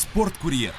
Спорткурьер.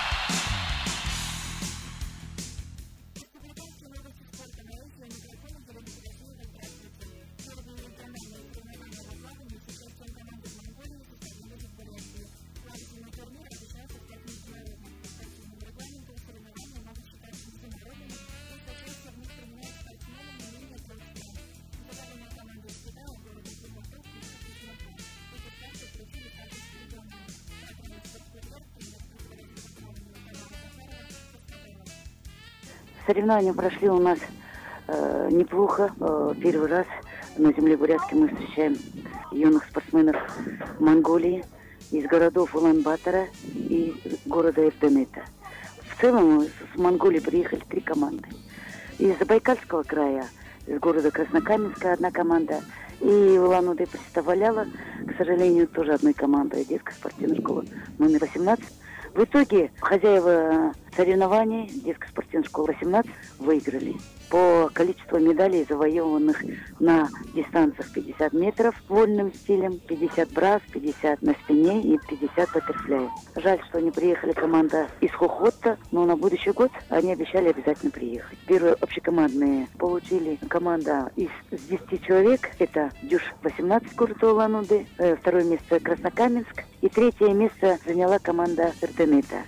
Соревнования прошли у нас неплохо. Первый раз на земле Бурятской мы встречаем юных спортсменов Монголии из городов Улан-Батора и города Эрденета. В целом с Монголии приехали 3 команды. Из Забайкальского края, из города Краснокаменска одна команда. И Улан-Удэ представляла, к сожалению, тоже одной командой, детская спортивная школа номер 18. В итоге хозяева соревнований детской спортивной школы 18 выиграли по количеству медалей, завоеванных на дистанциях 50 метров вольным стилем, 50 брас, 50 на спине и 50 баттерфляй. Жаль, что не приехали команда из Хохотта, но на будущий год они обещали обязательно приехать. Первые общекомандные получили команда из 10 человек. Это Дюш-18 города Улан-Удэ, второе место Краснокаменск и третье место заняла команда Эрденета.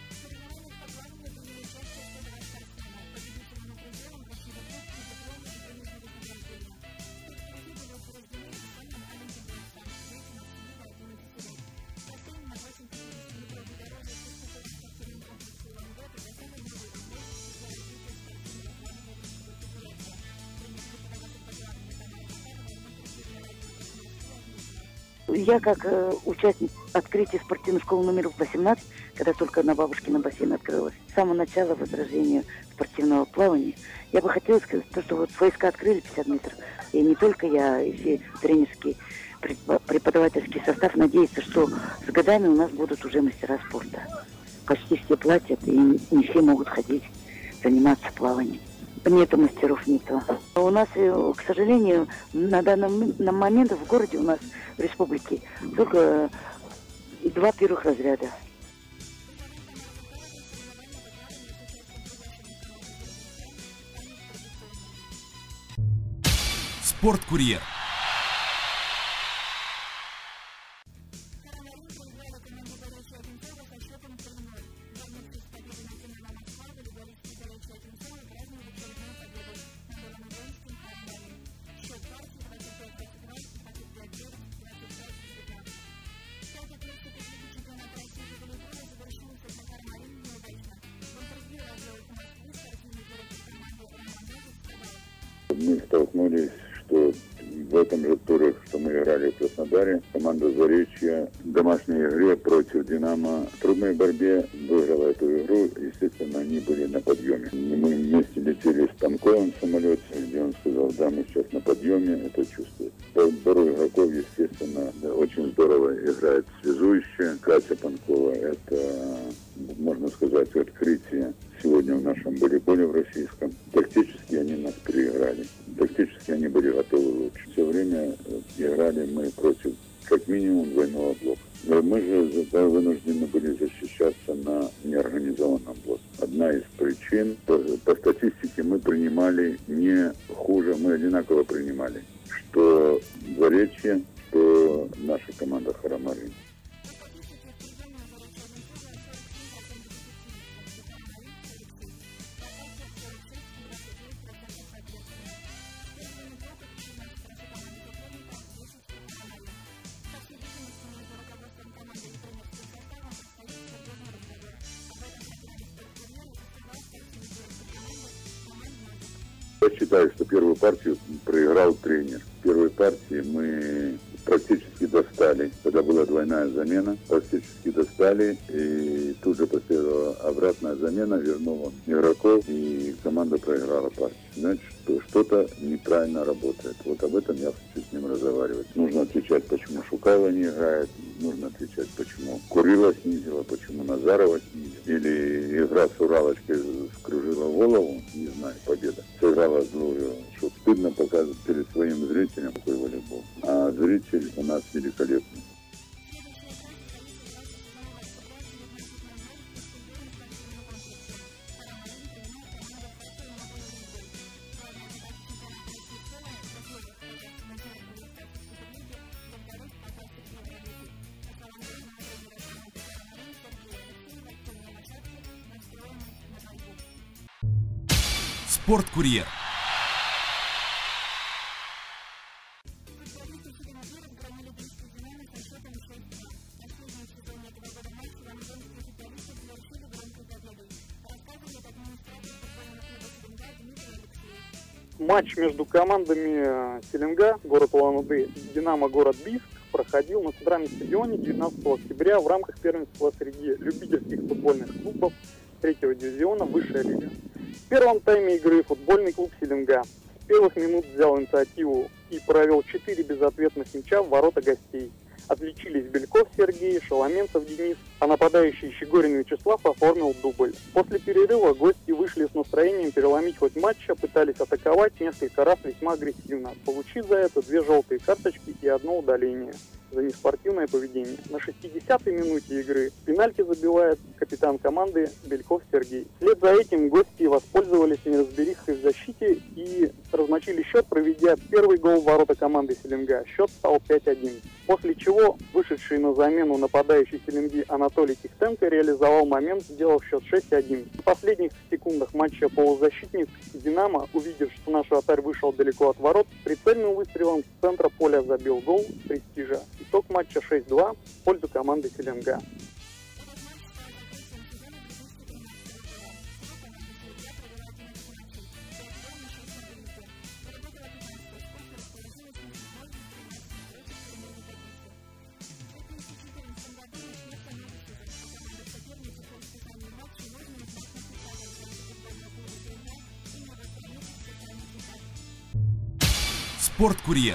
Я как участник открытия спортивной школы номер 18, когда только на Бабушкина бассейн открылась, с самого начала возрождения спортивного плавания, я бы хотела сказать, что вот ФСК открыли 50 метров, и не только я, и все тренерский, преподавательский состав надеется, что с годами у нас будут уже мастера спорта. Почти все платят, и не все могут ходить, заниматься плаванием. Нету мастеров, нету. У нас, к сожалению, на данный момент в городе у нас, в республике, только 2 первых разряда. Спорткурьер. Мы столкнулись, что в этом же туре, что мы играли в Краснодаре, команда Заречья в домашней игре против «Динамо» в трудной борьбе выиграла эту игру. Естественно, они были на подъеме. Мы вместе летели с Панковым в самолете, где он сказал: да, мы сейчас на подъеме, это чувствует. По отбору игроков, естественно, очень здорово играет связующая Катя Панкова. Это, можно сказать, открытие сегодня в нашем волейболе в российском. Тактически они нас переиграли. Тактически они были готовы лучше. Все время играли мы против как минимум двойного блока. Мы же вынуждены были защищаться на неорганизованном блоке. Одна из причин, по статистике мы принимали не хуже, мы одинаково принимали, что Заречье, что наша команда Харамарин. Я считаю, что первую партию проиграл тренер. В первой партии мы практически достали, когда была двойная замена, практически достали, и тут же последовала обратная замена, вернул он игроков, и команда проиграла партию. Значит, что-то неправильно работает. Вот об этом я хочу с ним разговаривать. Нужно отвечать, почему Шукаева не играет, нужно отвечать, почему Курила снизила, почему Назарова снизила. Или игра с Уралочкой скружила голову, не знаю, победа. Сыграла злую, что стыдно показывать перед своим зрителем такой волейбол. А зритель у нас великолепный. Спорткурьер. Матч между командами Селенга, город Улан-Удэ, и Динамо, город Бийск, проходил на центральном стадионе 19 октября в рамках первенства среди любительских футбольных клубов третьего дивизиона «Высшая лига». В первом тайме игры футбольный клуб Селенга с первых минут взял инициативу и провел 4 безответных мяча в ворота гостей. Отличились Бельков Сергей, Шаломенцев Денис, а нападающий Щегорин Вячеслав оформил дубль. После перерыва гости вышли с настроением переломить ход матча, пытались атаковать несколько раз весьма агрессивно, получив за это 2 желтые карточки и 1 удаление за неспортивное поведение. На 60-й минуте игры пенальти забивает капитан команды Бельков Сергей. Вслед за этим гости воспользовались неразберихой в защите и размочили счет, проведя первый гол в ворота команды Селенга. Счет стал 5-1. После чего вышедший на замену нападающий Селенги Анатолий Тихтенко реализовал момент, сделав счет 6-1. В последних секундах матча полузащитник Динамо, увидев, что наш вратарь вышел далеко от ворот, прицельным выстрелом с центра поля забил гол престижа. Итог матча 6-2 в пользу команды Селенга. Спорткурьер.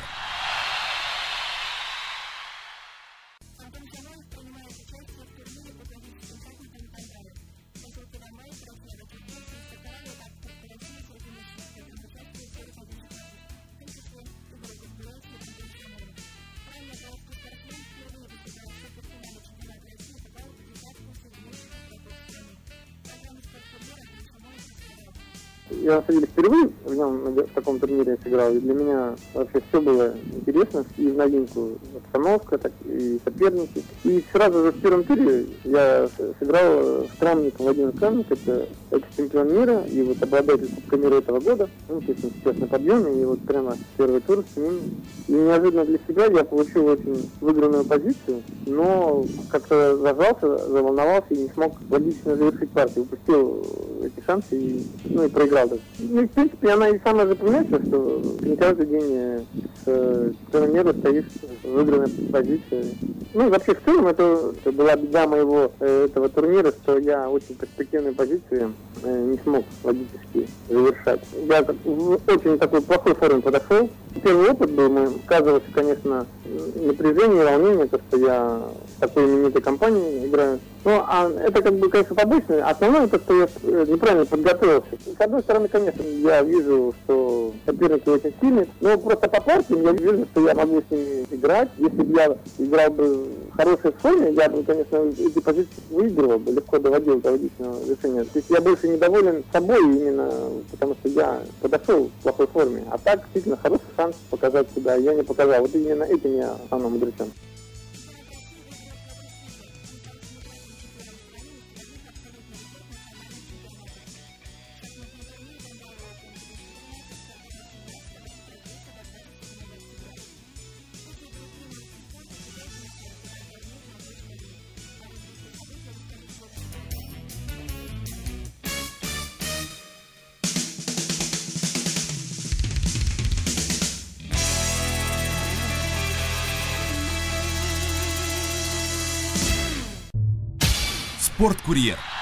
Я, на самом деле, впервые в нем в таком турнире сыграл, и для меня вообще все было интересно, и в новинку обстановка, так, и соперники. И сразу же в первом туре я сыграл с Крамником, Владимир Крамник, это экс-чемпион мира, и вот обладатель Кубка мира этого года, ну, то есть он сейчас на подъеме, и вот прямо первый тур с ним. И неожиданно для себя я получил очень выигранную позицию, но как-то зажался, заволновался и не смог логично завершить партию, упустил эти шансы и проиграл. Ну и в принципе она и самая запоминается, что не каждый день с турнира стоишь в выигранной позиции. Ну вообще в целом это была беда моего этого турнира, что я очень перспективные позиции не смог логически завершать. Я в очень такой плохой форме подошел. Первый опыт был, сказывалось, конечно, напряжение, волнение, то, что я в такой именитой компании играю. Ну, а это как бы, конечно, побочное. Основное то, что я неправильно подготовился. С одной стороны, конечно, я вижу, что соперники очень сильные, но просто по партиям я вижу, что я могу с ними играть. Если бы я играл бы в хорошей форме, я бы, конечно, эти позиции выигрывал бы, легко доводил до логичного решения. То есть я больше недоволен собой именно потому, что я подошел в плохой форме. А так, действительно, хороший шанс показать себя я не показал. Вот именно этим я основном удручен. Спорткурьер.